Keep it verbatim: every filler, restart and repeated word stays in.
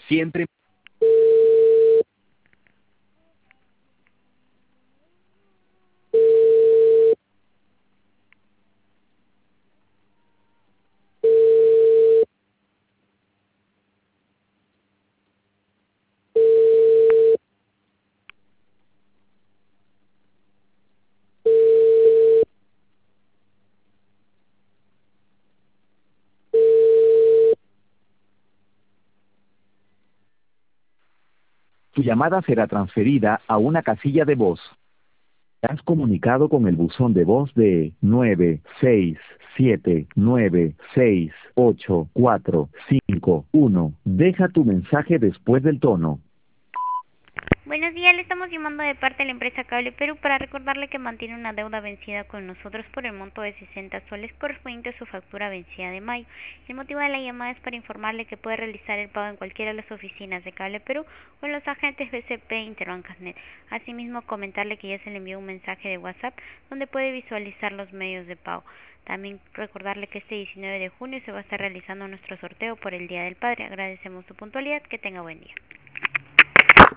Siempre. Tu llamada será transferida a una casilla de voz. Te has comunicado con el buzón de voz de nueve seis siete nueve seis ocho cuatro cinco uno. Deja tu mensaje después del tono. Buenos días, le estamos llamando de parte de la empresa Cable Perú para recordarle que mantiene una deuda vencida con nosotros por el monto de sesenta soles correspondiente a su factura vencida de mayo. El motivo de la llamada es para informarle que puede realizar el pago en cualquiera de las oficinas de Cable Perú o en los agentes B C P e Interbancasnet. Asimismo, comentarle que ya se le envió un mensaje de WhatsApp donde puede visualizar los medios de pago. También recordarle que este diecinueve de junio se va a estar realizando nuestro sorteo por el Día del Padre. Agradecemos su puntualidad, que tenga buen día.